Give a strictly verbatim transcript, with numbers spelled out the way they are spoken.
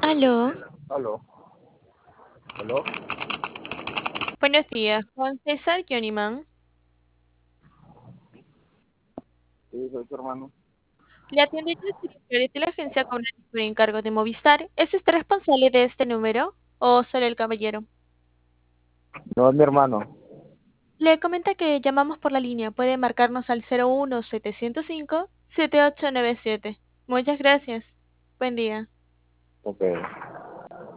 Aló, Aló, aló, buenos días, Juan César Joniman. sí, soy tu hermano. Le atiende Jessica Flores de la agencia con por encargo de Movistar. ¿Es usted responsable de este número o solo el caballero? No es mi hermano. Le comenta que llamamos por la línea. Puede marcarnos al cero uno setecientos cinco siete ocho nueve siete. Muchas gracias. Buen día. Ok.